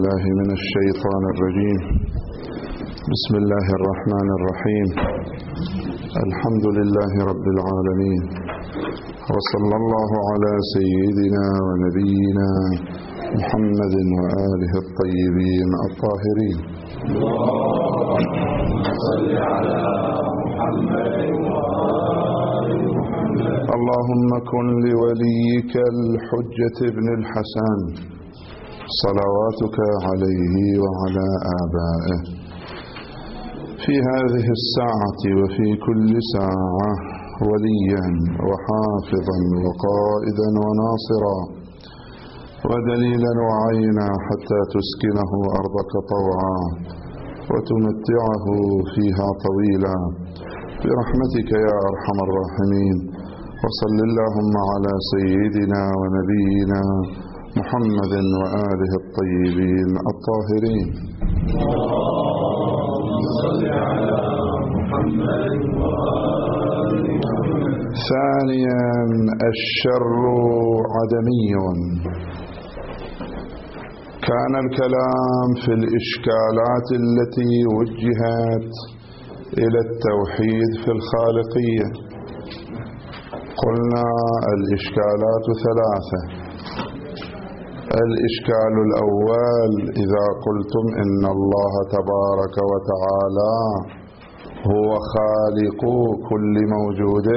بالله من الشيطان الرجيم. بسم الله الرحمن الرحيم. الحمد لله رب العالمين، وصلى الله على سيدنا ونبينا محمد وآله الطيبين الطاهرين. اللهم كن لوليك الحجة بن الحسن صلواتك عليه وعلى آبائه في هذه الساعة وفي كل ساعة وليا وحافظا وقائدا وناصرا ودليلا وعينا حتى تسكنه أرضك طوعا وتمتعه فيها طويلا برحمتك يا أرحم الراحمين. وصل اللهم على سيدنا ونبينا محمد وآله الطيبين الطاهرين. ثانيا، الشر عدمي. كان الكلام في الإشكالات التي وجهت إلى التوحيد في الخالقية. قلنا الإشكالات ثلاثة. الإشكال الأول: إذا قلتم إن الله تبارك وتعالى هو خالق كل موجود،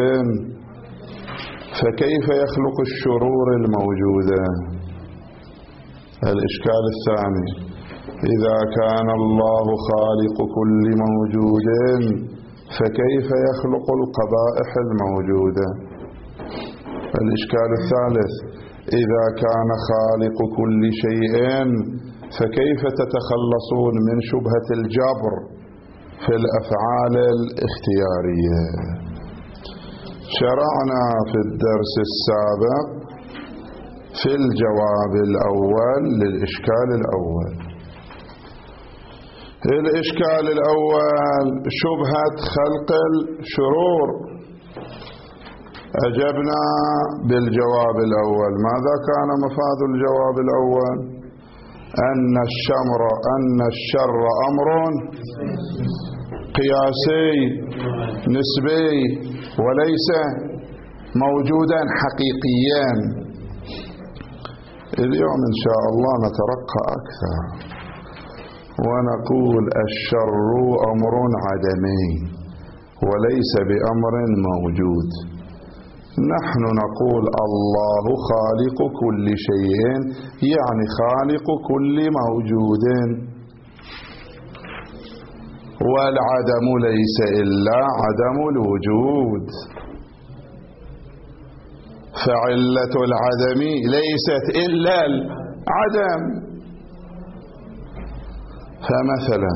فكيف يخلق الشرور الموجودة؟ الإشكال الثاني: إذا كان الله خالق كل موجود، فكيف يخلق القبائح الموجودة؟ الإشكال الثالث: إذا كان خالق كل شيء، فكيف تتخلصون من شبهة الجبر في الأفعال الاختيارية؟ شرعنا في الدرس السابق في الجواب الأول للإشكال الأول. الإشكال الأول شبهة خلق الشرور. أجبنا بالجواب الأول. ماذا كان مفاد الجواب الأول؟ أن الشر أمر قياسي نسبي وليس موجودا حقيقيا. اليوم إن شاء الله نترقى أكثر ونقول الشر أمر عدمي وليس بأمر موجود. نحن نقول الله خالق كل شيء، يعني خالق كل موجود، والعدم ليس إلا عدم الوجود، فعلة العدم ليست إلا العدم. فمثلا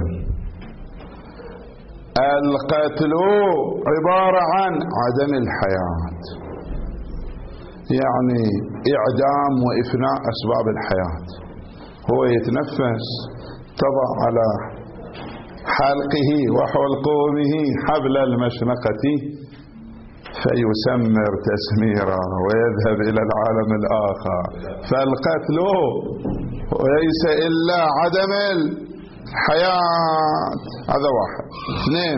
القتل عبارة عن عدم الحياة، يعني إعدام وإفناء أسباب الحياة. هو يتنفس، تضع على حلقه وحلقومه حبل المشنقة فيسمر تسميرا ويذهب إلى العالم الآخر. فالقتل ليس إلا عدم الحياة، هذا واحد. اثنين،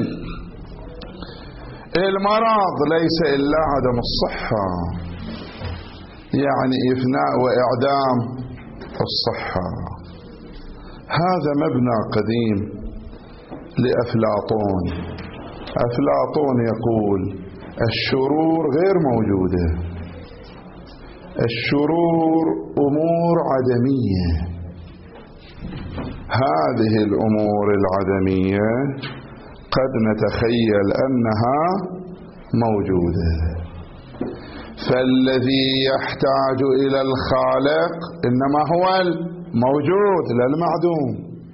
المرض ليس إلا عدم الصحة، يعني إفناء وإعدام الصحة. هذا مبنى قديم لأفلاطون. أفلاطون يقول الشرور غير موجودة، الشرور أمور عدمية. هذه الأمور العدمية قد نتخيل أنها موجودة، فالذي يحتاج إلى الخالق إنما هو الموجود لا المعدوم.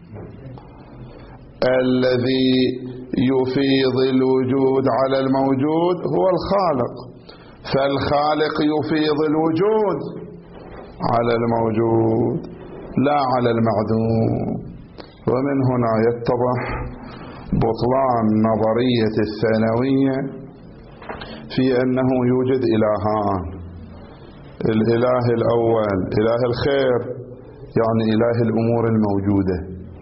الذي يفيض الوجود على الموجود هو الخالق، فالخالق يفيض الوجود على الموجود لا على المعدوم. ومن هنا يتضح بطلان نظرية الثانوية في أنه يوجد إلهان: الإله الأول إله الخير يعني إله الأمور الموجودة،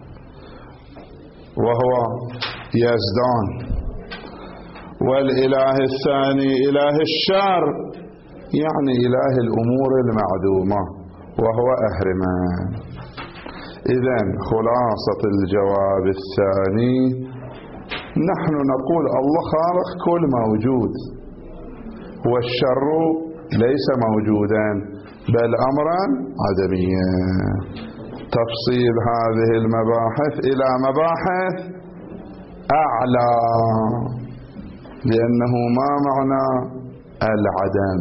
وهو يزدان. والإله الثاني إله الشر، يعني إله الأمور المعدومة، وهو أهرمان. إذن خلاصة الجواب الثاني، نحن نقول الله خالق كل موجود، والشر ليس موجودا بل أمرا عدميا. تفصيل هذه المباحث إلى مباحث أعلى، لأنه ما معنى العدم؟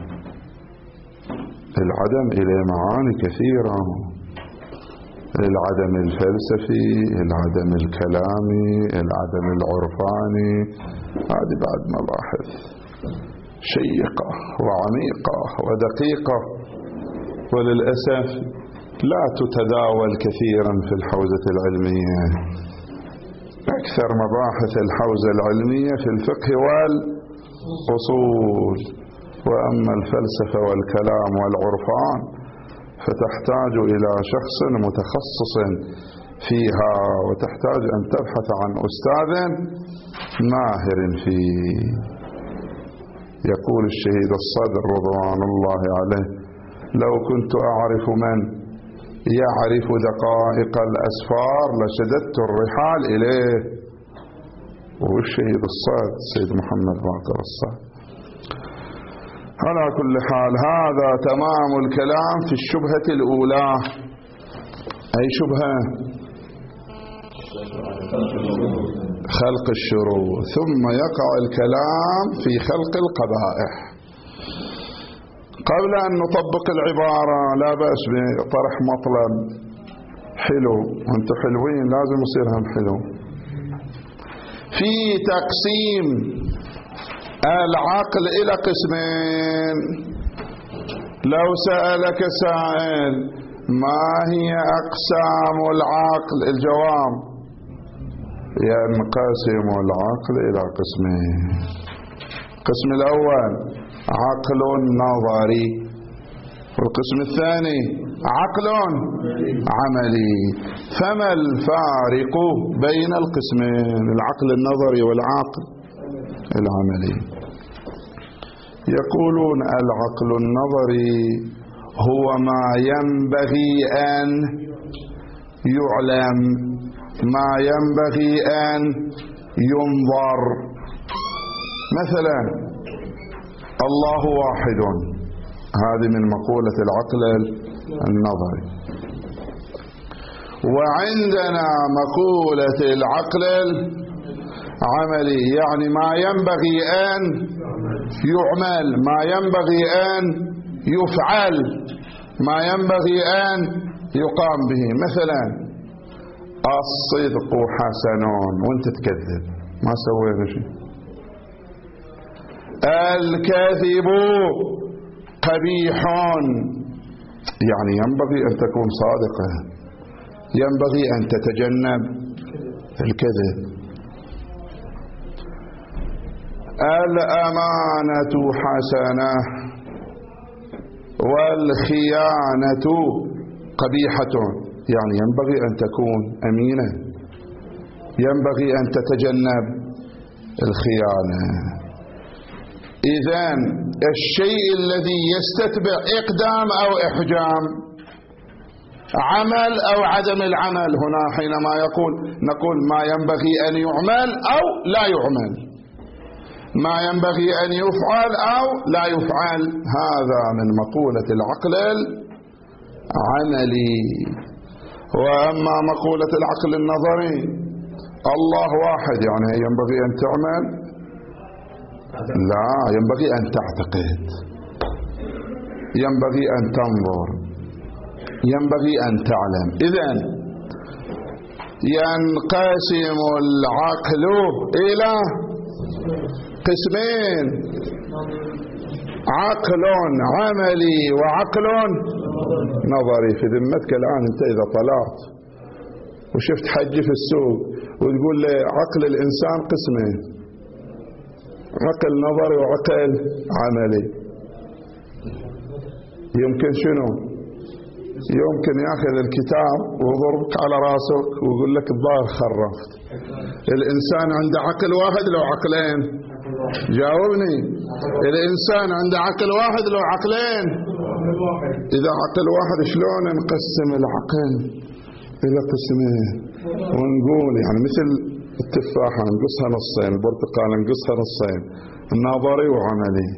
العدم إلى معاني كثيرة، العدم الفلسفي، العدم الكلامي، العدم العرفاني. هذه بعد مباحث شيقة وعميقة ودقيقة، وللأسف لا تتداول كثيرا في الحوزة العلمية. أكثر مباحث الحوزة العلمية في الفقه والأصول، وأما الفلسفة والكلام والعرفان فتحتاج إلى شخص متخصص فيها، وتحتاج أن تبحث عن أستاذ ماهر فيه. يقول الشهيد الصدر رضوان الله عليه: لو كنت أعرف من يعرف دقائق الأسفار لشددت الرحال إليه. والشهيد الصدر سيد محمد باقر الصدر. على كل حال، هذا تمام الكلام في الشبهة الأولى. أي شبهة؟ خلق الشروع، ثم يقع الكلام في خلق القبائح. قبل أن نطبق العبارة لا بأس بطرح مطلب حلو، أنتم حلوين لازم يصير هم حلو. في تقسيم العقل إلى قسمين. لو سألك سائل ما هي أقسام العقل؟ الجواب: ينقسم العقل إلى قسمين. القسم الأول عقل نظري، والقسم الثاني عقل عملي. فما الفارق بين القسمين، العقل النظري والعقل العملي؟ يقولون العقل النظري هو ما ينبغي أن يعلم، ما ينبغي أن ينظر. مثلا الله واحد، هذه من مقولة العقل النظري. وعندنا مقولة العقل العملي، يعني ما ينبغي أن يعمل، ما ينبغي أن يفعل، ما ينبغي أن يقام به. مثلا الصدق حسن وانت تكذب، ما سوينا شيء. الكذب قبيح، يعني ينبغي أن تكون صادقا، ينبغي أن تتجنب الكذب. الأمانة حسنة والخيانة قبيحة، يعني ينبغي أن تكون أمينة، ينبغي أن تتجنب الخيانة. إذن الشيء الذي يستتبع إقدام أو إحجام، عمل أو عدم العمل، هنا حينما نقول ما ينبغي أن يعمل أو لا يعمل، ما ينبغي أن يفعل أو لا يفعل، هذا من مقولة العقل العملي. وأما مقولة العقل النظري، الله واحد، يعني ينبغي أن تعمل؟ لا، ينبغي أن تعتقد، ينبغي أن تنظر، ينبغي أن تعلم. إذن ينقسم العقل إلى قسمين: عقل عملي وعقل نظري. في ذمتك الآن أنت إذا طلعت وشفت حج في السوق وتقول لي عقل الإنسان قسمين: عقل نظري وعقل عملي، يمكن شنو يمكن ياخذ الكتاب ويضربك على راسك ويقول لك الظاهر خرفت. الإنسان عنده عقل واحد لو عقلين؟ جاوبني. الإنسان عنده عقل واحد لو عقلين؟ إذا عقل واحد شلون نقسم العقل إلى قسمين ونقول يعني مثل التفاحة نقصها نصين، البرتقال نقصها نصين، النظري وعملي.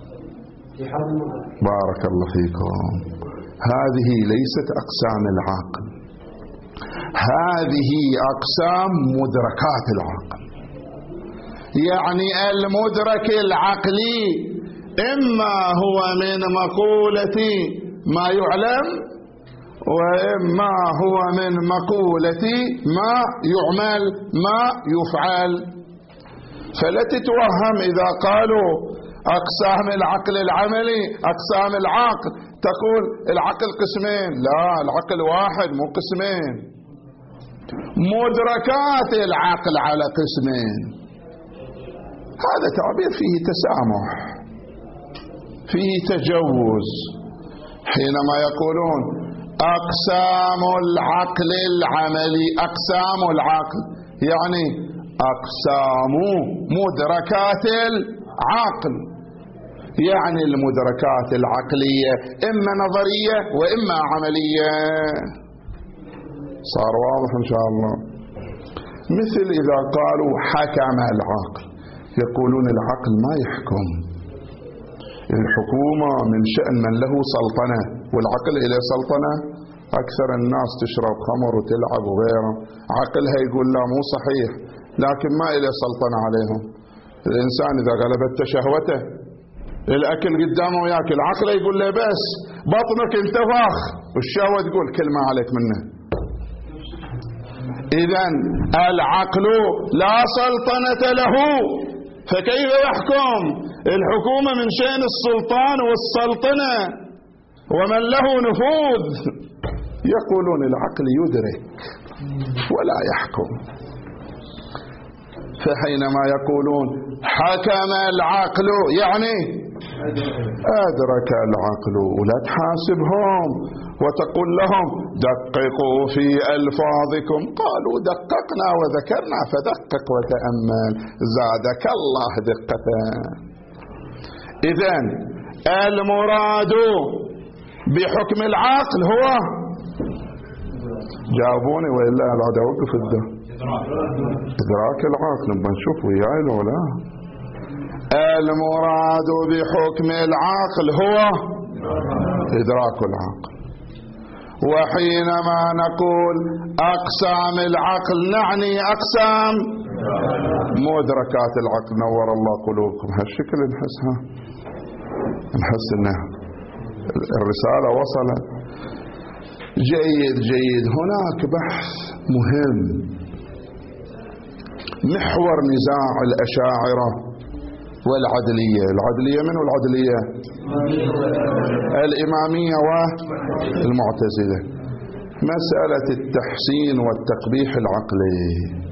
بارك الله فيكم. هذه ليست أقسام العقل، هذه أقسام مدركات العقل. يعني المدرك العقلي إما هو من مقولة ما يعلم، وإما هو من مقولة ما يعمل ما يفعل. فلا تتوهم إذا قالوا أقسام العقل العملي أقسام العقل تقول العقل قسمين. لا، العقل واحد مو قسمين. مدركات العقل على قسمين. هذا تعبير فيه تسامح، فيه تجوز. حينما يقولون أقسام العقل العملي، أقسام العقل يعني أقسام مدركات العقل، يعني المدركات العقلية إما نظرية وإما عملية. صار واضح إن شاء الله؟ مثل إذا قالوا حكم العقل، يقولون العقل ما يحكم، الحكومة من شأن من له سلطنة، والعقل إلى سلطنة. أكثر الناس تشرب خمر وتلعب وغيره، عقلها يقول لا مو صحيح، لكن ما إلى سلطنة عليهم. الإنسان إذا غلبت شهوته الأكل قدامه وياكل، عقله يقول له بس بطنك انتفخ، والشهوة تقول كل ما عليك منه. إذن العقل لا سلطنة له، فكيف يحكم؟ الحكومة من شأن السلطان والسلطنة ومن له نفوذ. يقولون العقل يدرك ولا يحكم. فحينما يقولون حكم العقل يعني أدرك العقل، ولا تحاسبهم وتقول لهم دققوا في ألفاظكم. قالوا دققنا وذكرنا، فدقق وتأمل، زادك الله دقة. إذن المراد بحكم العقل هو، جاوبوني وإلا بعد أوقف إدراك العقل. بنشوف وياي لو لا. المراد بحكم العقل هو إدراك العقل. وحينما نقول أقسام العقل نعني أقسام مدركات العقل. نور الله قلوبكم. هالشكل نحسها، نحس إنه الرسالة وصلت. جيد جيد. هناك بحث مهم، محور نزاع الأشاعرة والعدلية. العدلية من والعدلية؟ الإمامية والمعتزلة. مسألة التحسين والتقبيح العقلي.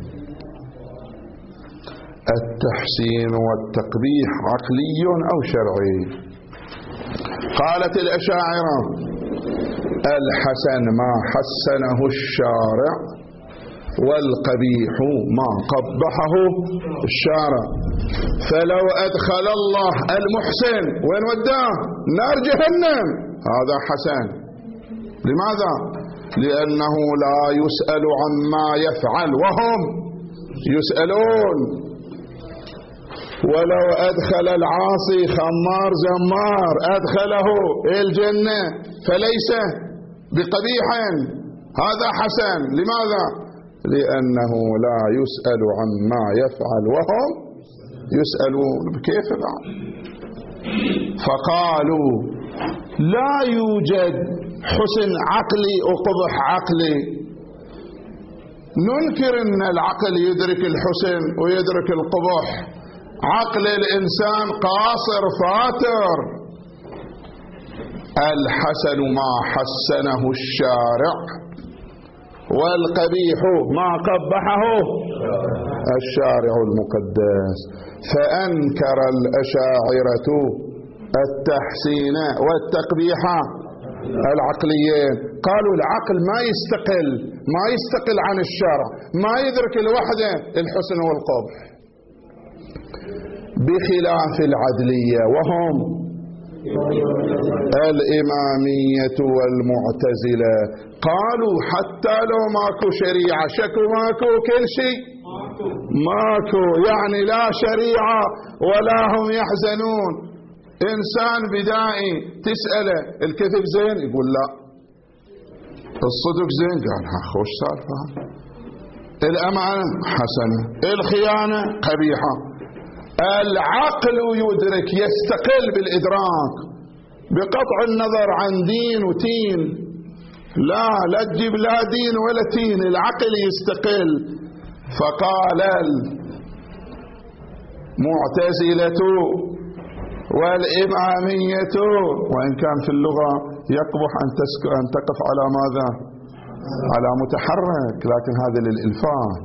التحسين والتقبيح عقلي أو شرعي؟ قالت الأشاعرة الحسن ما حسنه الشارع، والقبيح ما قبحه الشارع. فلو أدخل الله المحسن وين وداه؟ نار جهنم، هذا حسن. لماذا؟ لأنه لا يسأل عما يفعل وهم يسألون. ولو أدخل العاصي خمار زمار أدخله الجنة فليس بقبيح، هذا حسن. لماذا؟ لأنه لا يسأل عما يفعل وهم يسألون. كيف بعد؟ فقالوا لا يوجد حسن عقلي وقبح عقلي. ننكر أن العقل يدرك الحسن ويدرك القبح. عقل الإنسان قاصر فاتر. الحسن ما حسنه الشارع، والقبيح ما قبحه الشارع المقدس. فأنكر الأشاعرة التحسين والتقبيح العقليين. قالوا العقل ما يستقل عن الشرع، ما يدرك الوحدة الحسن والقبح، بخلاف العدلية وهم الإمامية والمعتزلة. قالوا حتى لو ماكو شريعة، شكو ماكو كل شيء ماكو، يعني لا شريعة ولا هم يحزنون. إنسان بدائي تسأله الكذب زين يقول لا، الصدق زين قال ها خوش سالفة، الأمانة حسنة، الخيانة قبيحة. العقل يدرك، يستقل بالإدراك بقطع النظر عن دين وتين، لا تجيب لا دين ولا تين، العقل يستقل. فقال المعتزلة والإمامية، وإن كان في اللغة يقبح أن تقف على ماذا؟ على متحرك، لكن هذا للإلفات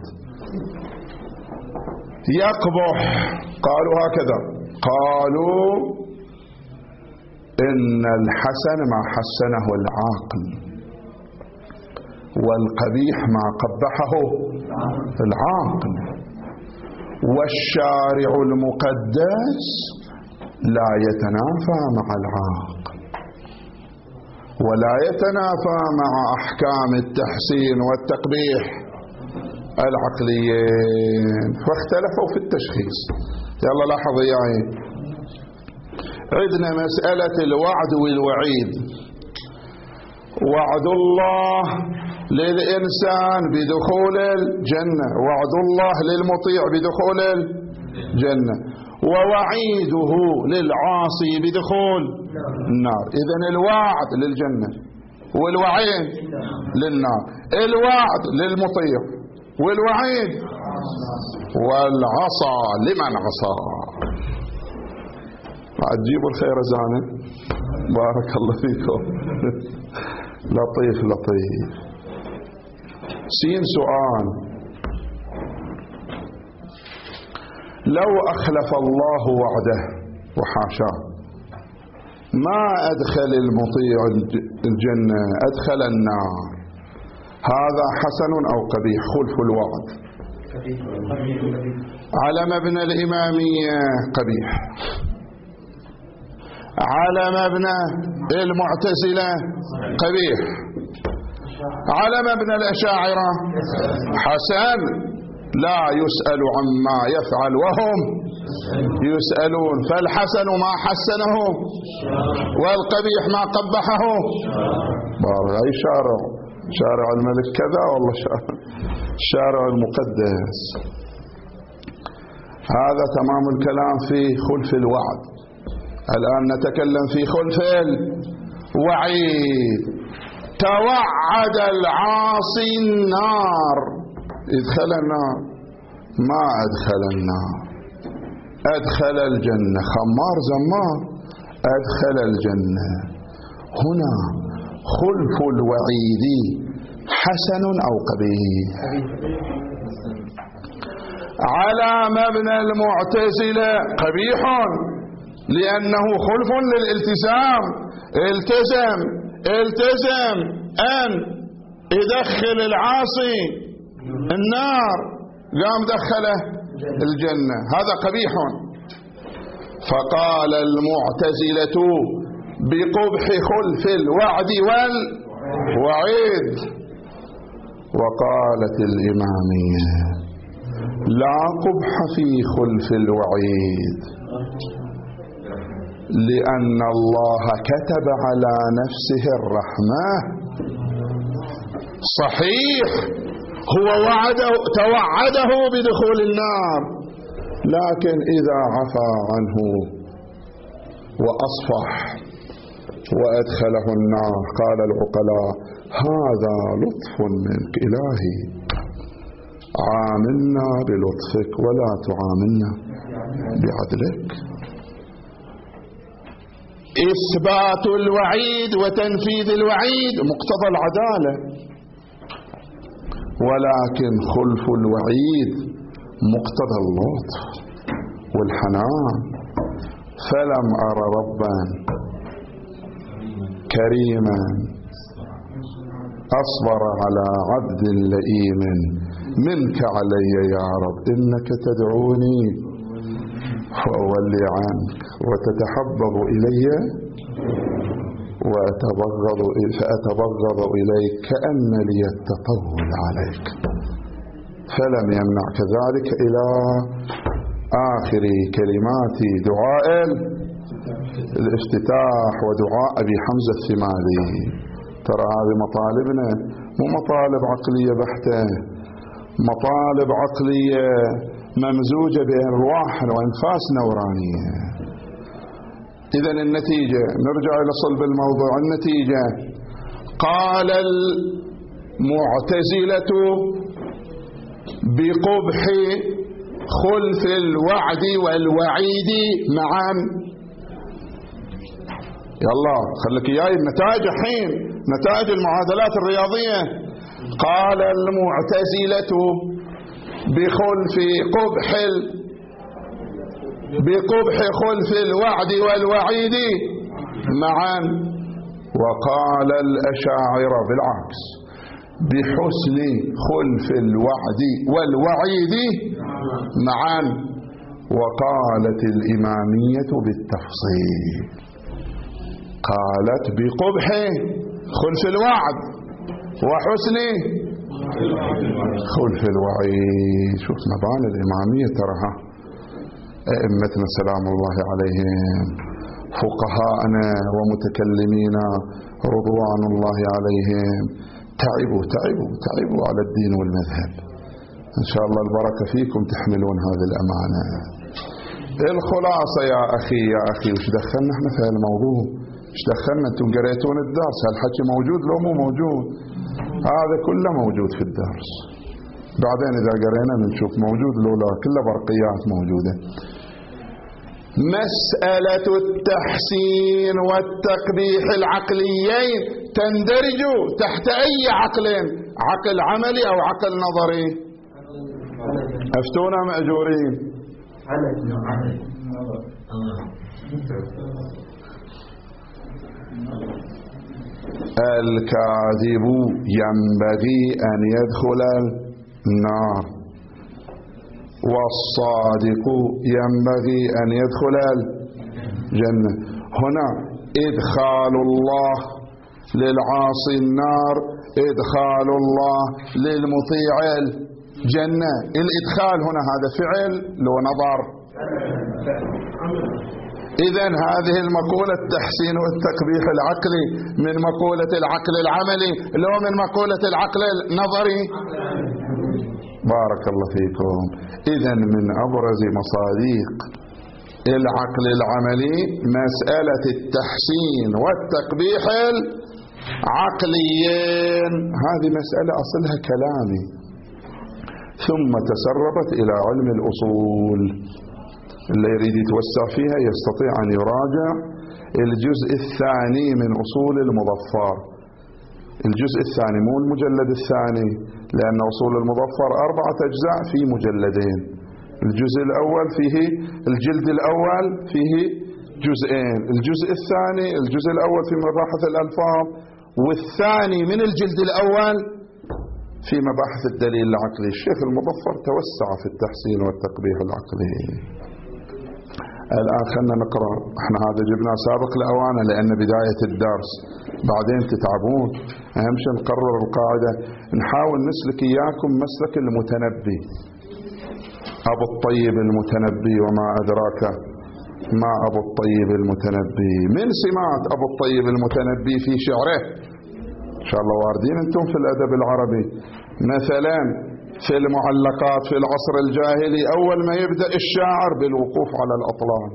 يقبح. قالوا هكذا، قالوا إن الحسن ما حسنه العاقل، والقبيح ما قبحه العاقل، والشارع المقدس لا يتنافى مع العاقل ولا يتنافى مع أحكام التحسين والتقبيح العقليين، فاختلفوا في التشخيص. يلا لاحظ وياي، عندنا مسألة الوعد والوعيد. وعد الله للإنسان بدخول الجنة، وعد الله للمطيع بدخول الجنة، ووعيده للعاصي بدخول النار. إذن الوعد للجنة والوعيد للنار، الوعد للمطيع والوعيد والعصا لمن عصى. تجيبوا الخير زانه، بارك الله فيكم. لطيف لطيف. سين سؤال، لو أخلف الله وعده وحاشاه ما أدخل المطيع الجنة، أدخل النار، هذا حسن أو قبيح؟ خلف الوعد على مبنى الإمامية قبيح، على مبنى المعتزلة قبيح، على مبنى الأشاعرة حسن، لا يسأل عما يفعل وهم يسألون. فالحسن ما حسنه والقبيح ما قبحه. أي شارع الملك كذا والله شارع المقدس. هذا تمام الكلام في خلف الوعد. الآن نتكلم في خلف الوعيد. توعد العاصي النار، ادخل النار، ما أدخل النار، أدخل الجنة، خمار زمار أدخل الجنة. هنا خلف الوعيد حسن أو قبيح؟ على مبنى المعتزلة قبيح، لأنه خلف للالتزام. التزم أن يدخل العاصي النار، قام دخله الجنة، هذا قبيح. فقال المعتزلة بقبح خلف الوعد والوعيد. وقالت الإمامية لا قبح في خلف الوعيد، لأن الله كتب على نفسه الرحمة. صحيح هو توعده بدخول النار، لكن إذا عفى عنه وأصفح وأدخله النار قال العقلاء هذا لطف منك إلهي، عاملنا بلطفك ولا تعاملنا بعدلك. إثبات الوعيد وتنفيذ الوعيد مقتضى العدالة، ولكن خلف الوعيد مقتضى اللطف والحنان. فلم أر ربا كريما أصبر على عبد لئيم منك علي يا رب إنك تدعوني فأولي عنك وتتحبب إلي فأتبغض إليك كأن لي التطول عليك. فلم يمنعك ذلك إلى آخر كلمات دعاء الافتتاح ودعاء أبي حمزة الثمالي. ترى هذه مطالبنا مو مطالب عقلية بحتة، مطالب عقلية ممزوجة بأرواح وأنفاس نورانية. إذن النتيجة، نرجع إلى صلب الموضوع، النتيجة قال المعتزلة بقبح خلف الوعد والوعيد معا. يلا خليك إياي النتائج الحين، نتائج المعادلات الرياضية. قال المعتزلة بقبح خلف الوعد والوعيد معا، وقال الأشاعرة بالعكس بحسن خلف الوعد والوعيد معا، وقالت الإمامية بالتفصيل، قالت بقبح خلف الوعد وحسن خلف الوعيد. شوف مباني الإمامية ترها، أئمتنا سلام الله عليهم، فقهاءنا ومتكلمينا رضوان الله عليهم، تعبوا على الدين والمذهب. إن شاء الله البركة فيكم تحملون هذه الأمانة. الخلاصة يا أخي وش دخلنا احنا في الموضوع؟ وش دخلنا؟ انتم قريتون الدرس، هالحكي موجود لو مو موجود؟ هذا كله موجود في الدرس، بعدين إذا قرينا بنشوف موجود لو لا، كله برقيات موجودة. مسألة التحسين والتقبيح العقليين تندرج تحت أي عقل؟ عقل عملي أو عقل نظري؟ أفتونا مأجورين. الكاذب ينبغي أن يدخل النار، والصادق ينبغي أن يدخل الجنة. هنا إدخال الله للعاصي النار، إدخال الله للمطيع الجنة. الإدخال هنا هذا فعل لو نظر. إذن هذه المقولة التحسين والتقبيح العقلي من مقولة العقل العملي لو من مقولة العقل النظري. بارك الله فيكم. إذن من أبرز مصادق العقل العملي مسألة التحسين والتقبيح العقليين. هذه مسألة أصلها كلامي، ثم تسربت إلى علم الأصول. اللي يريد يتوسع فيها يستطيع أن يراجع الجزء الثاني من أصول المظفر. الجزء الثاني مو المجلد الثاني، لأن أصول المظفر 4 أجزاء في مجلدين. الجزء الأول فيه الجلد الأول فيه جزئين، الجزء الثاني الجزء الأول في مباحث الألفاظ، والثاني من الجلد الأول في مباحث الدليل العقلي. الشيخ المظفر توسع في التحسين والتقبيح العقلي. الآن خلنا نقرأ، احنا هذا جبناه سابق لأوانه لأن بداية الدرس، بعدين تتعبون. أهم شيء نقرر القاعدة، نحاول نسلك إياكم مسلك المتنبي، أبو الطيب المتنبي. وما أدراك ما أبو الطيب المتنبي؟ من سمات أبو الطيب المتنبي في شعره، إن شاء الله واردين أنتم في الأدب العربي. مثلا في المعلقات في العصر الجاهلي أول ما يبدأ الشاعر بالوقوف على الأطلال،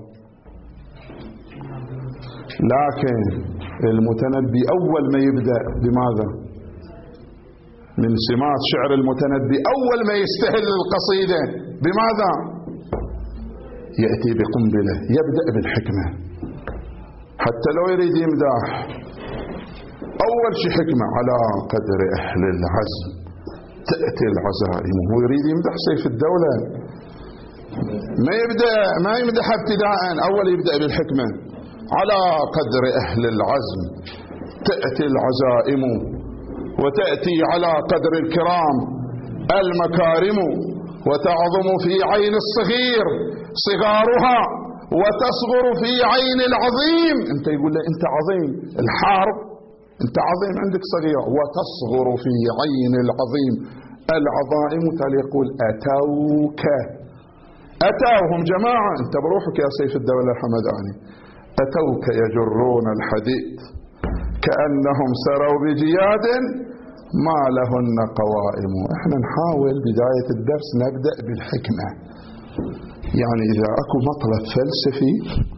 لكن المتنبي أول ما يبدأ بماذا؟ من سمات شعر المتنبي أول ما يستهل القصيدة بماذا؟ يأتي بقنبلة، يبدأ بالحكمة. حتى لو يريد يمدح أول شيء حكمة، على قدر أهل العزم تأتي العزائم. هو يريد يمدح سيف الدولة، ما يمدح ابتداء، أول يبدأ بالحكمة. على قدر أهل العزم تأتي العزائم وتأتي على قدر الكرام المكارم، وتعظم في عين الصغير صغارها وتصغر في عين العظيم. انت يقول له انت عظيم الحرب، انت عظيم عندك صغير، وتصغر في عين العظيم. العظائم تالي يقول أتوك، أتاهم جماعة، انت بروحك يا سيف الدولة الحمداني، أتوك يجرون الحديد كأنهم سروا بجياد ما لهن قوائم. احنا نحاول بداية الدرس نبدأ بالحكمة، يعني إذا أكو مطلب فلسفي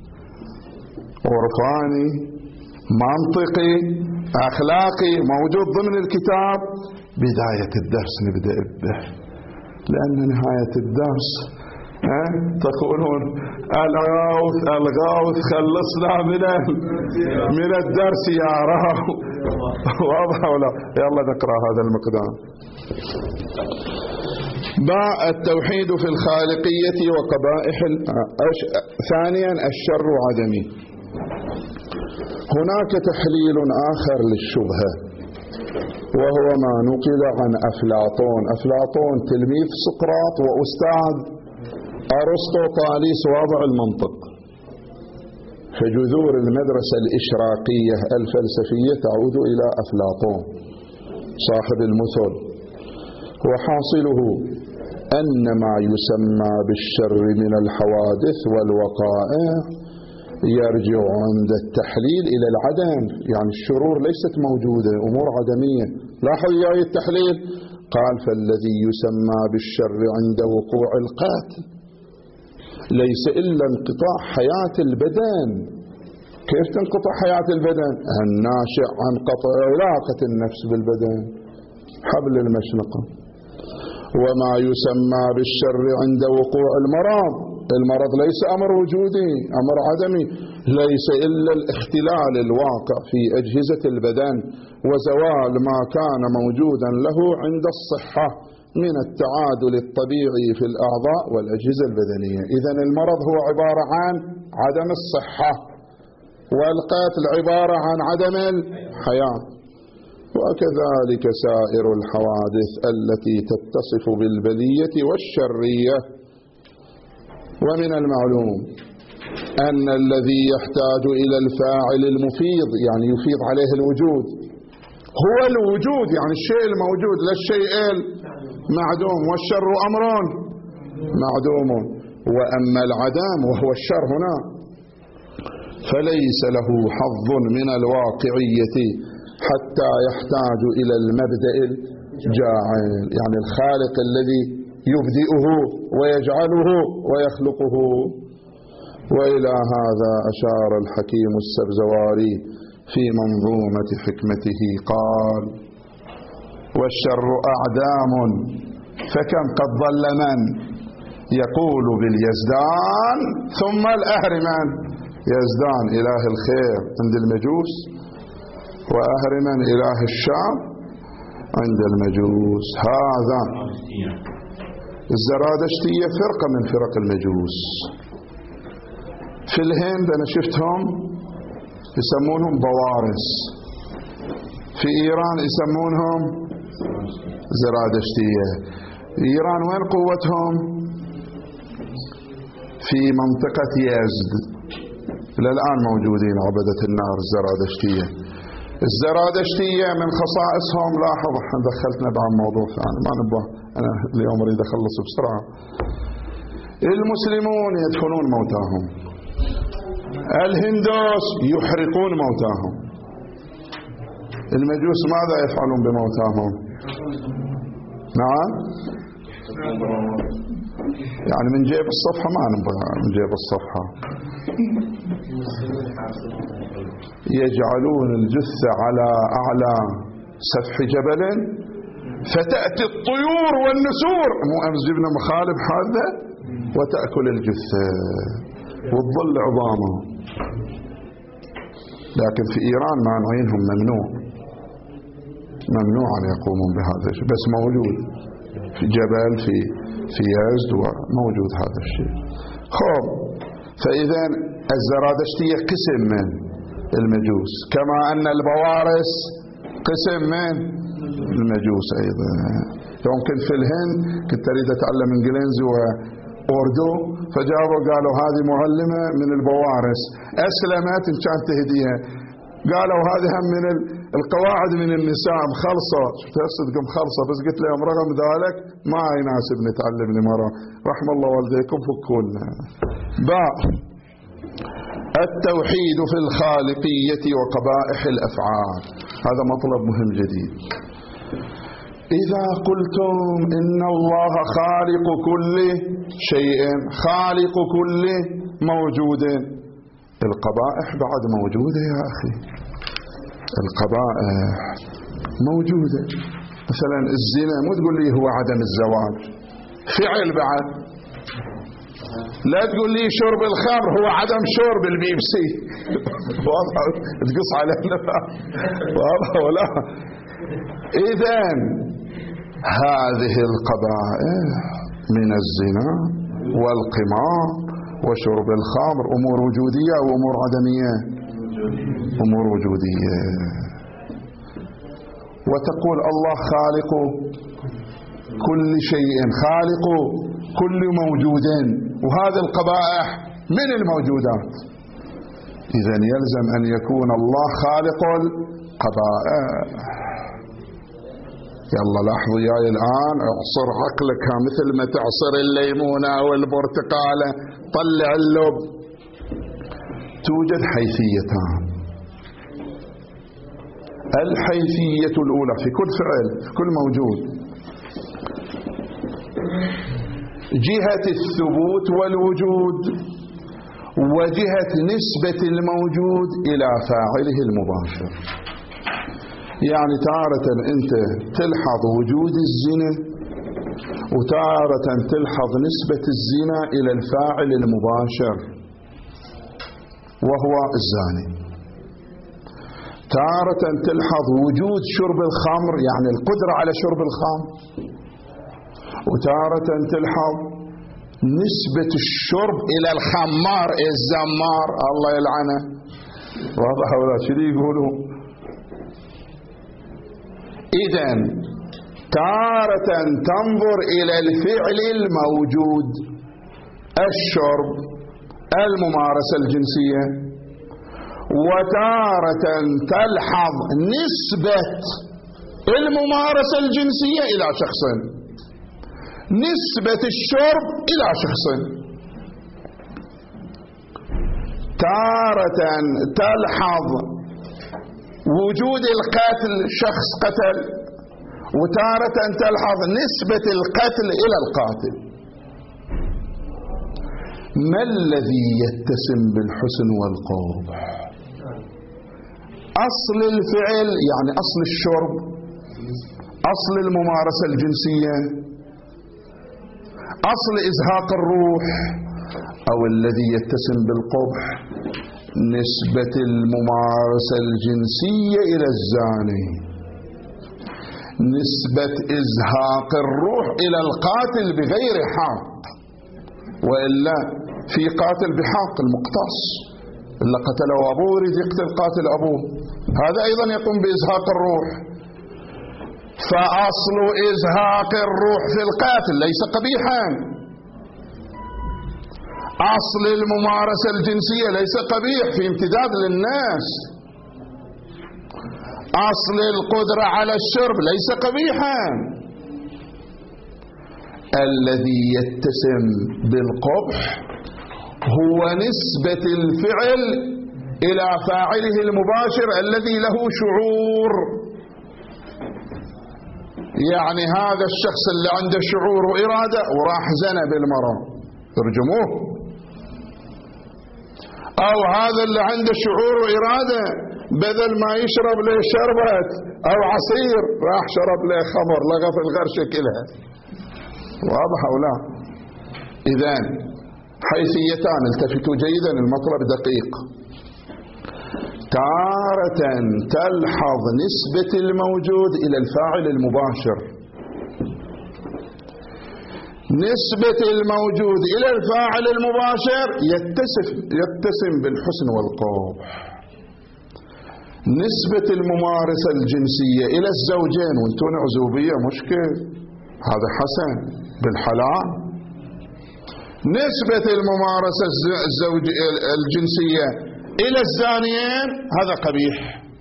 عرفاني منطقي أخلاقي موجود ضمن الكتاب بداية الدرس نبدأ به، لأن نهاية الدرس تقولون الغوث خلصنا من الدرس يا رب. واضح ولا؟ يلا نقرأ هذا المقدام. باء التوحيد في الخالقية وقبائح. ثانيا الشر عدمي. هناك تحليل آخر للشبهة، وهو ما نقل عن أفلاطون. أفلاطون تلميذ سقراط وأستاذ أرسطو طاليس واضع المنطق. فجذور المدرسة الإشراقية الفلسفية تعود إلى أفلاطون صاحب المثل، وحاصله أن ما يسمى بالشر من الحوادث والوقائع يرجع عند التحليل إلى العدم، يعني الشرور ليست موجودة، أمور عدمية. لاحظوا يا التحليل، قال فالذي يسمى بالشر عند وقوع القاتل ليس إلا انقطاع حياة البدن. كيف تنقطع حياة البدن؟ الناشئ عن قطع علاقة النفس بالبدن، حبل المشنقة. وما يسمى بالشر عند وقوع المرض ليس أمر وجودي، أمر عدمي، ليس إلا الاختلال الواقع في أجهزة البدن وزوال ما كان موجودا له عند الصحة من التعادل الطبيعي في الأعضاء والأجهزة البدنية. إذن المرض هو عبارة عن عدم الصحة، والقتل عبارة عن عدم الحياة. وكذلك سائر الحوادث التي تتصف بالبلية والشرية. ومن المعلوم أن الذي يحتاج إلى الفاعل المفيض، يعني يفيض عليه الوجود، هو الوجود، يعني الشيء الموجود لا الشيء المعدوم، والشر أمر معدوم. وأما العدم وهو الشر هنا فليس له حظ من الواقعية حتى يحتاج إلى المبدأ الجاعل، يعني الخالق الذي يبدئه ويجعله ويخلقه. وإلى هذا أشار الحكيم السبزواري في منظومة حكمته، قال والشر أعدام فكم قد ظل من يقول باليزدان ثم الأهرمن. يزدان إله الخير عند المجوس، وأهرمن إله الشام عند المجوس. هذا الزرادشتية فرقة من فرق المجوس. في الهند أنا شفتهم يسمونهم بوارس، في إيران يسمونهم زرادشتية. إيران وين قوتهم؟ في منطقة يزد، للآن موجودين عبدة النار الزرادشتية. الزرادشتية من خصائصهم، لاحظ دخلتنا بعض موضوع ثاني ما نبغى، أنا اليوم أريد أخلص بسرعة. المسلمون يدفنون موتاهم، الهندوس يحرقون موتاهم، المجوس ماذا يفعلون بموتاهم؟ نعم، يعني من جيب الصفحة ما نبغى، من جيب الصفحة يجعلون الجثة على أعلى سفح جبل فتأتي الطيور والنسور، مو أمس جبنا مخالب حادة، وتأكل الجثة وتظل عظامه. لكن في إيران مانعينهم، ممنوع أن يقومون بهذا الشيء، بس موجود في جبل في يزد وموجود هذا الشيء. خب، فإذا الزرادشتية قسم من المجوس، كما أن البوارس قسم من المجوس أيضا. يمكن في الهند كنت أريد أتعلم إنجليزي وأردو، فجابوا قالوا هذه معلمة من البوارس أسلمت إن كانت تهديها، قالوا هذه هم من القواعد من النساء مخلصة، تقصد مخلصة، بس قلت لهم رغم ذلك ما يناسب نتعلم لمرة، رحم الله والديكم فكونا. باء التوحيد في الخالقية وقبائح الأفعال، هذا مطلب مهم جديد. إذا قلتم إن الله خالق كل شيء، خالق كل موجود، القبائح بعد موجودة يا أخي، القبائح موجودة. مثلا الزنا مو تقول لي هو عدم الزواج، فعل بعد. لا تقول لي شرب الخمر هو عدم شرب البيبسي واضح تقص علينا واضح ولا. إذن هذه القبائح من الزنا والقمار وشرب الخمر أمور وجودية وأمور عدمية، أمور وجودية. وتقول الله خالق كل شيء، خالق كل موجود، وهذه القبائح من الموجودات. إذن يلزم أن يكون الله خالق القبائح. يلا لاحظوا ياي الآن، اعصر عقلك مثل ما تعصر الليمونة أو البرتقالة، طلع اللب. توجد حيثيتان. الحيثية الأولى في كل فعل، في كل موجود، جهة الثبوت والوجود، وجهة نسبة الموجود إلى فاعله المباشر. يعني تارة أنت تلحظ وجود الزنا، وتارة تلحظ نسبة الزنا إلى الفاعل المباشر وهو الزاني. تارة تلحظ وجود شرب الخمر، يعني القدرة على شرب الخمر، وتارة تلحظ نسبة الشرب إلى الخمار الزمار الله يلعنه. واضح ولا شو يقولوا؟ إذن تارة تنظر إلى الفعل الموجود، الشرب، الممارسة الجنسية، وتارة تلحظ نسبة الممارسة الجنسية إلى شخص، نسبة الشرب إلى شخص. تارة تلحظ وجود القتل، شخص قتل، وتارة تلحظ نسبة القتل إلى القاتل. ما الذي يتسم بالحسن والقبح؟ أصل الفعل، يعني أصل الشرب، أصل الممارسة الجنسية، أصل إزهاق الروح، أو الذي يتسم بالقبح نسبة الممارسة الجنسية إلى الزاني، نسبة إزهاق الروح إلى القاتل بغير حق، وإلا في قاتل بحق، المقتص إلا قتله أبوه يريد يقتل قاتل أبوه، هذا أيضا يقوم بإزهاق الروح. فأصل إزهاق الروح في القاتل ليس قبيحا، أصل الممارسة الجنسية ليس قبيح في امتداد للناس، أصل القدرة على الشرب ليس قبيحا. الذي يتسم بالقبح هو نسبة الفعل إلى فاعله المباشر الذي له شعور. يعني هذا الشخص اللي عنده شعور وإرادة وراح زنى بالمرأة ارجموه، أو هذا اللي عنده شعور وإرادة بدل ما يشرب له شربت أو عصير راح شرب له خمر لغى في الغرشة كلها. واضح أو لا؟ إذن حيثيتان، التفتوا جيدا، المطلب دقيق. تارة تلحظ نسبة الموجود إلى الفاعل المباشر، نسبة الموجود إلى الفاعل المباشر يتسم بالحسن والقبح. نسبة الممارسة الجنسية إلى الزوجين وانتون عزوبية مشكل، هذا حسن بالحلال. نسبة الممارسة الجنسية إلى الزانيين هذا قبيح.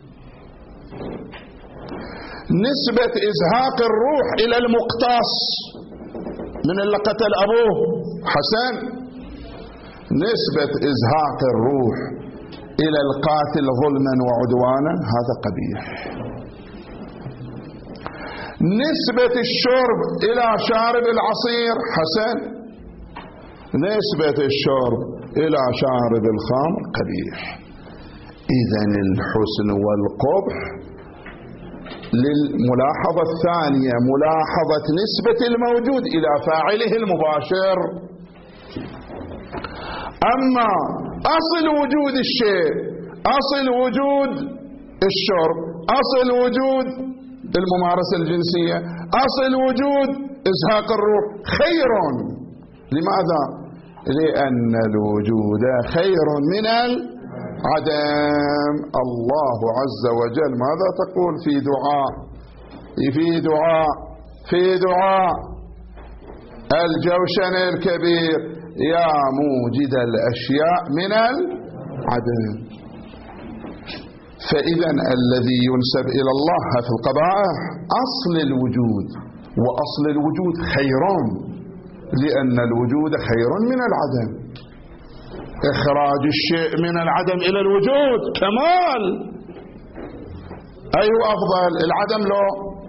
نسبة إزهاق الروح إلى المقتص من اللي قتل أبوه حسن. نسبة إزهاق الروح إلى القاتل ظلما وعدوانا هذا قبيح. نسبة الشرب إلى شارب العصير حسن. نسبة الشرب إلى شارب الخمر قبيح. إذن الحسن والقبح للملاحظة الثانية ملاحظة نسبة الموجود إلى فاعله المباشر. أما أصل وجود الشيء، أصل وجود الشرب، أصل وجود الممارسة الجنسية، أصل وجود إزهاق الروح خير. لماذا؟ لأن الوجود خير من العدم. الله عز وجل ماذا تقول في دعاء الجوشن الكبير؟ يا موجد الأشياء من العدم. فإذا الذي ينسب إلى الله في القبائح أصل الوجود، وأصل الوجود خيرون، لأن الوجود خير من العدم. إخراج الشيء من العدم إلى الوجود كمال. أي أفضل، العدم لو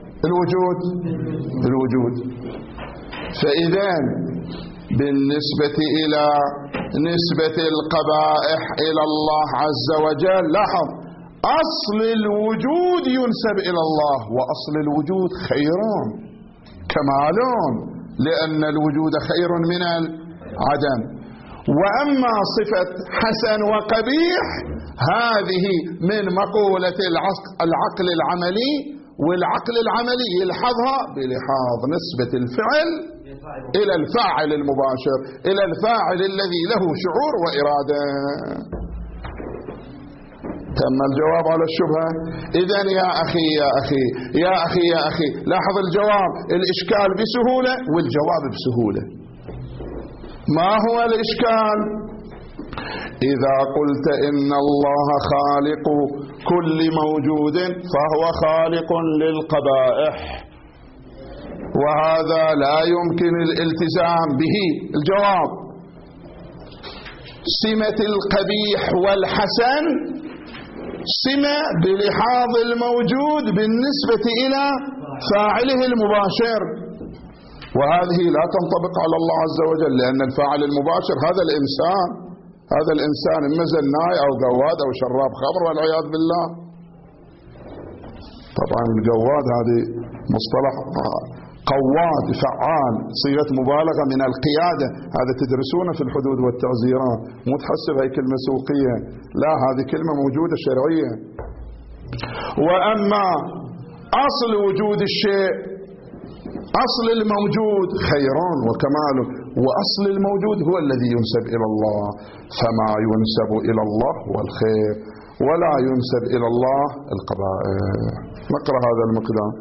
الوجود. فإذا بالنسبة إلى نسبة القبائح إلى الله عز وجل، لاحظ أصل الوجود ينسب إلى الله، وأصل الوجود خيرون كمالون، لأن الوجود خير من العدم. وأما صفة حسن وقبيح هذه من مقولة العقل العملي، والعقل العملي يلحظها بلحاظ نسبة الفعل إلى الفاعل المباشر، إلى الفاعل الذي له شعور وإرادة. تم الجواب على الشبهة. إذن يا أخي لاحظ الجواب، الإشكال بسهولة والجواب بسهولة. ما هو الإشكال؟ إذا قلت إن الله خالق كل موجود فهو خالق للقبائح، وهذا لا يمكن الالتزام به. الجواب: سمة القبيح والحسن سمة بلحاظ الموجود بالنسبة إلى فاعله المباشر، وهذه لا تنطبق على الله عز وجل، لأن الفاعل المباشر هذا الإنسان إما زناي أو قواد أو شراب خمر والعياذ بالله. طبعا القواد هذه مصطلح قواد فعال، صيغة مبالغة من القيادة، هذا تدرسونه في الحدود والتعزيرات، مو تحسب هي كلمة سوقية، لا هذه كلمة موجودة شرعية. وأما أصل وجود الشيء، أصل الموجود خيران وكماله، وأصل الموجود هو الذي ينسب إلى الله، فما ينسب إلى الله هو الخير، ولا ينسب إلى الله القبائح. نقرأ هذا المقدار.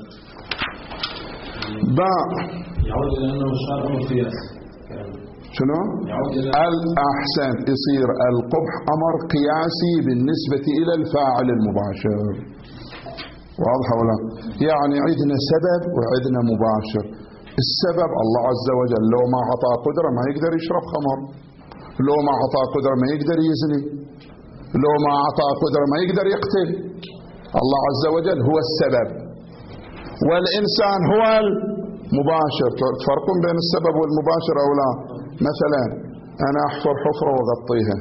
يعود إلى أنه شرع وقياس. شنو؟ الأحسن يصير القبح أمر قياسي بالنسبة إلى الفاعل المباشر. واضح ولا؟ يعني عندنا سبب وعندنا مباشر. السبب الله عز وجل لو ما عطى قدرة ما يقدر يشرب خمر، لو ما عطى قدرة ما يقدر يزني، لو ما عطى قدرة ما يقدر يقتل. الله عز وجل هو السبب، والإنسان هو المباشر. تفرقون بين السبب والمباشر أو لا؟ مثلا أنا أحفر حفرة وأغطيها،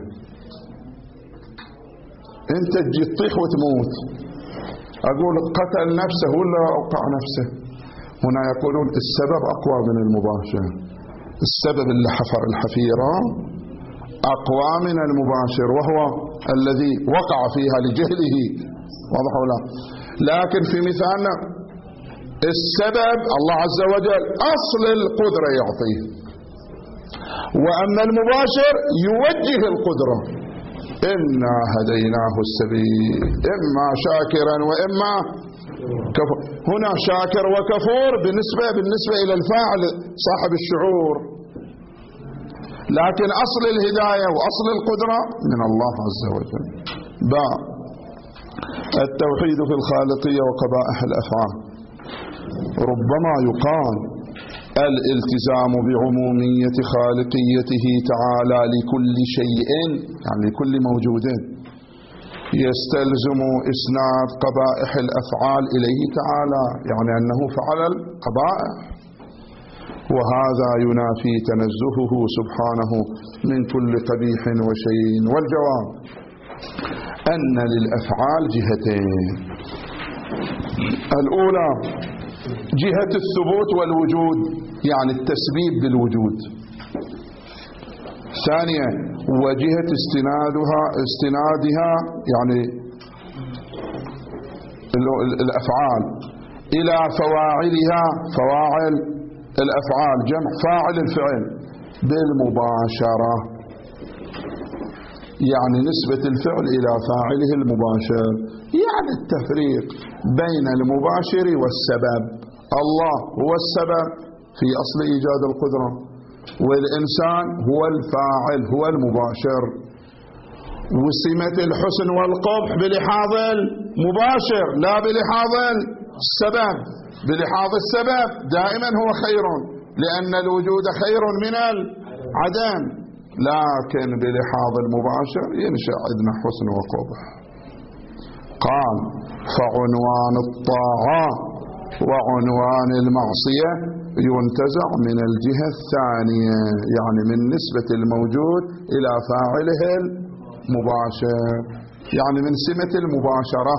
أنت تجي تطيح وتموت، أقول قتل نفسه ولا أوقع نفسه؟ هنا يقولون السبب أقوى من المباشر. السبب اللي حفر الحفيرة أقوى من المباشر، وهو الذي وقع فيها لجهله. واضح ولا؟ لكن في مثالنا السبب الله عز وجل أصل القدرة يعطيه، وأما المباشر يوجه القدرة. إنا هديناه السبيل إما شاكرا وإما كفور. هنا شاكر وكفور بالنسبة إلى الفاعل صاحب الشعور، لكن أصل الهداية وأصل القدرة من الله عز وجل. التوحيد في الخالقية وقبائح الأفعال. ربما يقال الالتزام بعمومية خالقيته تعالى لكل شيء، يعني لكل موجود، يستلزم إسناد قبائح الأفعال إليه تعالى، يعني أنه فعل القبائح، وهذا ينافي تنزهه سبحانه من كل قبيح وشيء. والجواب أن للأفعال جهتين: الأولى جهة الثبوت والوجود، يعني التسبيب بالوجود. ثانية وجهة استنادها يعني الأفعال إلى فواعلها، فواعل الأفعال جمع فاعل الفعل، بالمباشرة، يعني نسبة الفعل إلى فاعله المباشر، يعني التفريق بين المباشر والسبب. الله هو السبب في أصل إيجاد القدرة، والإنسان هو الفاعل هو المباشر. وسمة الحسن والقبح بلحاظ المباشر لا بلحاظ السبب. بلحاظ السبب دائما هو خير، لأن الوجود خير من العدم، لكن بلحاظ المباشر ينشأ عندنا حسن وقبح. قال: فعنوان الطاعة وعنوان المعصية ينتزع من الجهة الثانية، يعني من نسبة الموجود إلى فاعله المباشر، يعني من سمة المباشرة.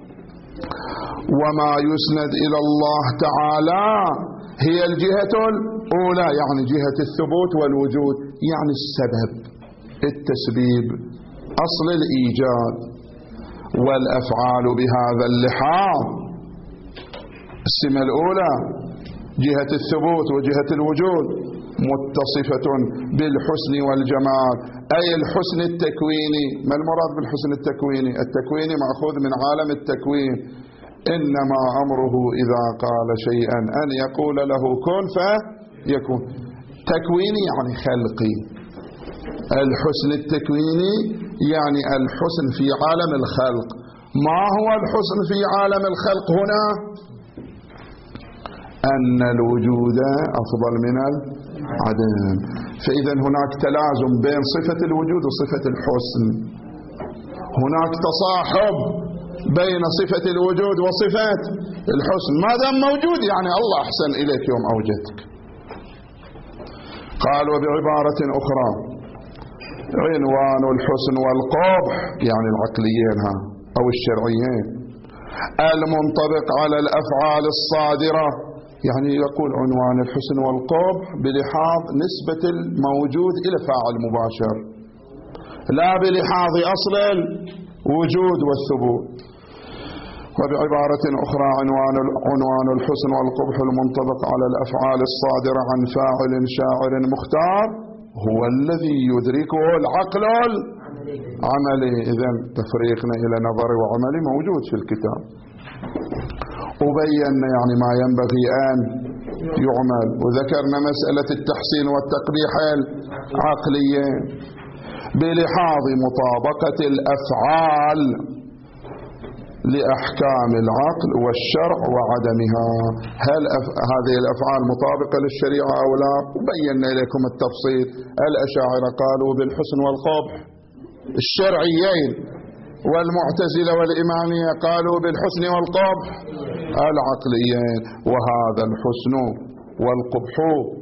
وما يسند إلى الله تعالى هي الجهة الأولى، يعني جهة الثبوت والوجود، يعني السبب، التسبيب، أصل الإيجاد. والأفعال بهذا اللحاظ السمة الأولى جهة الثبوت وجهة الوجود متصفة بالحسن والجمال، أي الحسن التكويني. ما المراد بالحسن التكويني؟ التكويني مأخوذ من عالم التكوين، إنما أمره إذا قال شيئا أن يقول له كن فيكون. تكويني يعني خلقي، الحسن التكويني يعني الحسن في عالم الخلق. ما هو الحسن في عالم الخلق هنا؟ أن الوجود أفضل من العدم، فإذا هناك تلازم بين صفة الوجود وصفة الحسن، هناك تصاحب بين صفة الوجود وصفة الحسن. ما دام موجود يعني الله أحسن إليك يوم أوجدك. قال: وبعبارة أخرى عنوان الحسن والقبح، يعني العقليين أو الشرعيين، المنطبق على الأفعال الصادرة، يعني يقول عنوان الحسن والقبح بلحاظ نسبة الموجود إلى فاعل مباشر، لا بلحاظ أصل الوجود والثبوت. وبعبارة أخرى عنوان الحسن والقبح المنطبق على الأفعال الصادرة عن فاعل شاعر مختار هو الذي يدركه العقل العملي. إذن تفريقنا إلى نظري وعملي موجود في الكتاب، وبينا يعني ما ينبغي أن يعمل، وذكرنا مسألة التحسين والتقبيح العقلية بلحاظ مطابقة الأفعال لأحكام العقل والشرع وعدمها. هل هذه الأفعال مطابقة للشريعة أو لا؟ وبينا لكم التفصيل. الأشاعرة قالوا بالحسن والقبح الشرعيين، والمعتزلة والإمامية قالوا بالحسن والقبح العقليين. وهذا الحسن والقبح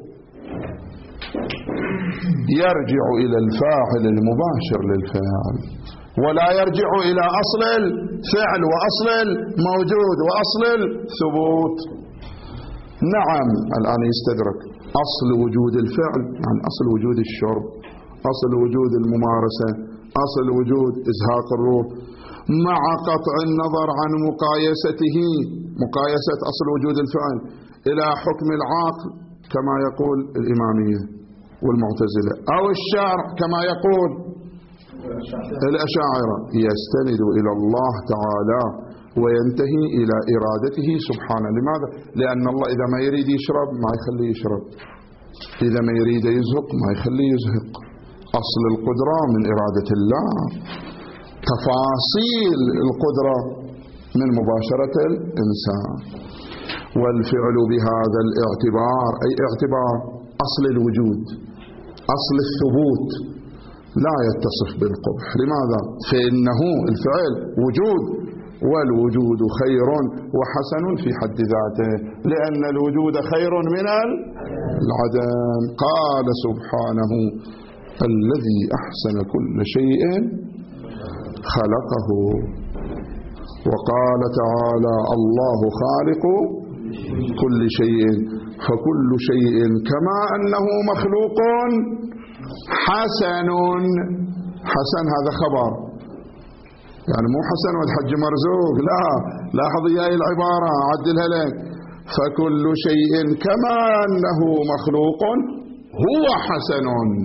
يرجع إلى الفاعل المباشر للفعل، ولا يرجع إلى أصل الفعل وأصل الموجود وأصل الثبوت. نعم، الآن يستدرك أصل وجود الفعل، يعني أصل وجود الشرب، أصل وجود الممارسة، أصل وجود إزهاق الروح، مع قطع النظر عن مقايسة أصل وجود الفعل إلى حكم العقل كما يقول الإمامية والمعتزلة، أو الشرع كما يقول الأشاعرة يستند إلى الله تعالى وينتهي إلى إرادته سبحانه. لماذا؟ لأن الله إذا ما يريد يشرب ما يخليه يشرب، إذا ما يريد يزهق ما يخليه يزهق. أصل القدرة من إرادة الله، تفاصيل القدرة من مباشرة الإنسان. والفعل بهذا الاعتبار، أي اعتبار أصل الوجود، أصل الثبوت، لا يتصف بالقبح. لماذا؟ فإنه الفعل وجود، والوجود خير وحسن في حد ذاته، لأن الوجود خير من العدم. قال سبحانه: الذي أحسن كل شيء خلقه. وقال تعالى: الله خالق كل شيء، فكل شيء كما أنه مخلوق حسن. حسن هذا خبر، يعني مو حسن والحج مرزوق، لا، لاحظ هاي العبارة عدلها لك: فكل شيء كما أنه مخلوق هو حسن.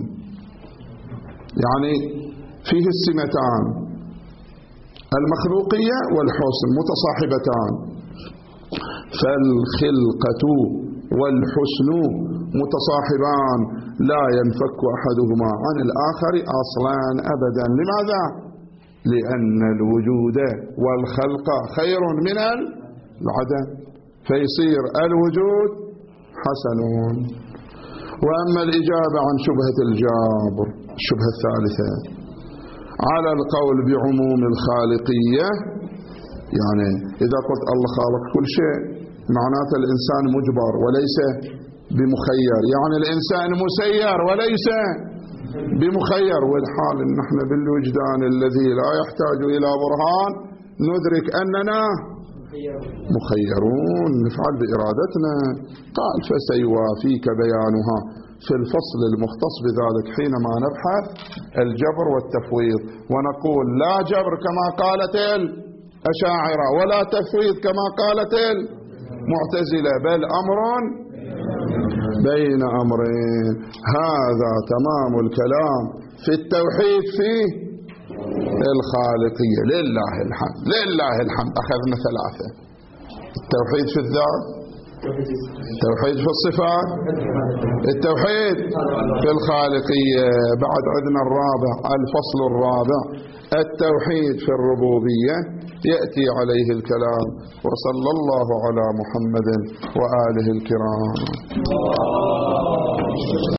يعني فيه السمتان، المخلوقية والحسن متصاحبتان، فالخلقة والحسن متصاحبان لا ينفك أحدهما عن الآخر أصلا أبدا. لماذا؟ لأن الوجود والخلق خير من العدم، فيصير الوجود حسن. وأما الإجابة عن شبهة الجابر، الشبهة الثالثة، على القول بعموم الخالقية، يعني إذا قلت الله خالق كل شيء معناته الإنسان مجبر وليس بمخير، يعني الإنسان مسير وليس بمخير. والحال نحن بالوجدان الذي لا يحتاج إلى برهان ندرك أننا مخيرون، نفعل بإرادتنا. قال: فسيوافيك بيانها في الفصل المختص بذلك حينما نبحث الجبر والتفويض، ونقول: لا جبر كما قالت الأشاعرة، ولا تفويض كما قالت المعتزلة، بل أمر بين أمرين. هذا تمام الكلام في التوحيد في الخالقية. لله الحمد، لله الحمد. أخذنا ثلاثة: التوحيد في الذات، التوحيد في الصفات، التوحيد في الخالقية. بعد عندنا الرابع، الفصل الرابع، التوحيد في الربوبية، يأتي عليه الكلام. وصلى الله على محمد وآله الكرام.